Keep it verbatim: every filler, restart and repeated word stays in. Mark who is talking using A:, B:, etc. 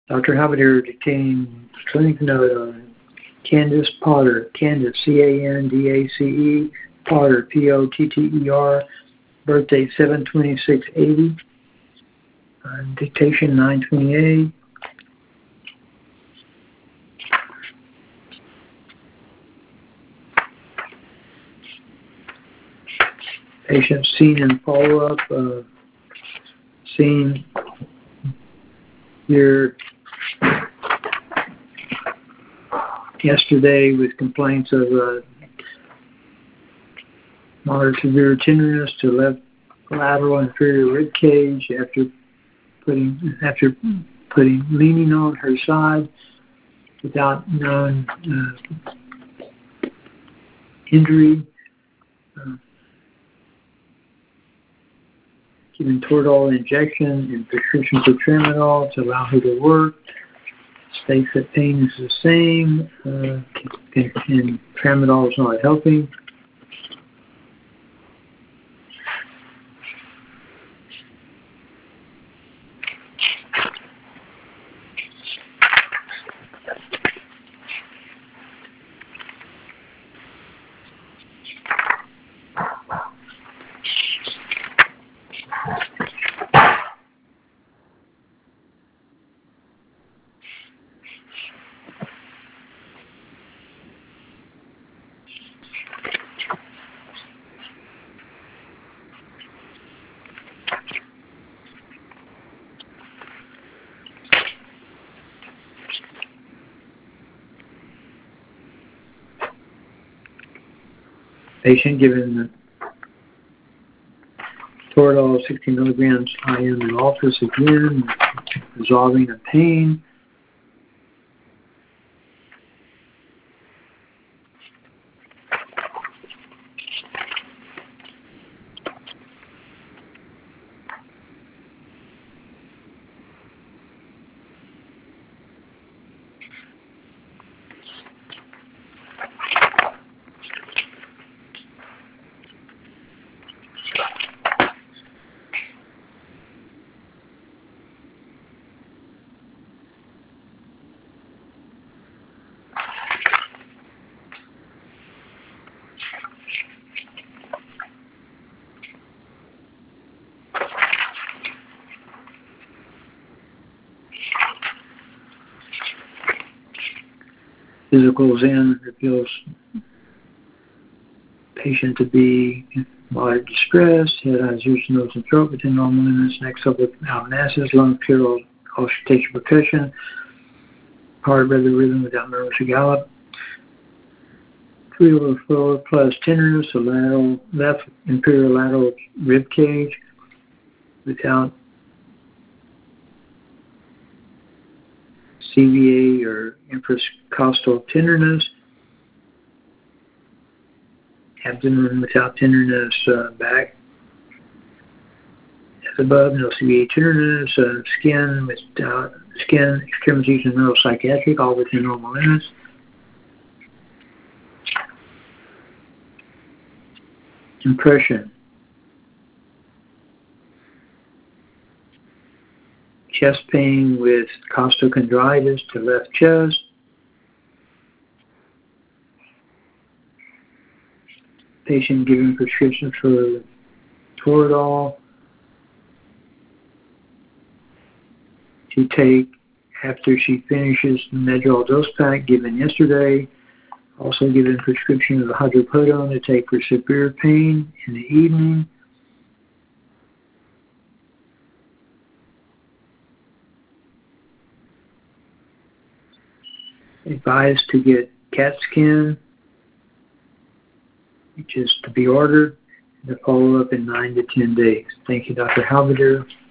A: Doctor Halberdier dictating clinic note on Candace Potter. Candace, C A N D A C E, Potter, P O T T E R, birthday seven twenty-six eighty, uh, dictation nine twenty-eight. Patient seen in follow-up, uh, seen here yesterday with complaints of uh, moderate severe tenderness to left lateral inferior rib cage after putting after putting leaning on her side without known uh, injury. Uh, Given Toradol injection and prescription for tramadol to allow her to work. States that pain is the same, uh, and, and tramadol is not helping. Patient given the Toradol sixty milligrams I M in office again, resolving the pain. Physical exam reveals patient to be moderate distress, head, eyes, ears, nose, and throat within normal limits, neck up without masses, lung pure auscultation percussion, heart regular rhythm without nervous gallop, three over four plus tenderness, a lateral, left inferior lateral rib cage without C V A or infracostal tenderness, abdomen without tenderness, uh, back as above, no C V A tenderness, uh, skin without skin, extremities, and neuropsychiatric, all within normal limits. Impression. Chest pain with costochondritis to left chest. Patient given prescription for Toradol to take after she finishes the Medrol dose pack given yesterday. Also given prescription of hydrocodone to take for severe pain in the evening. Advised to get CAT scan, which is to be ordered, and to follow up in nine to ten days. Thank you, Doctor Halberdier.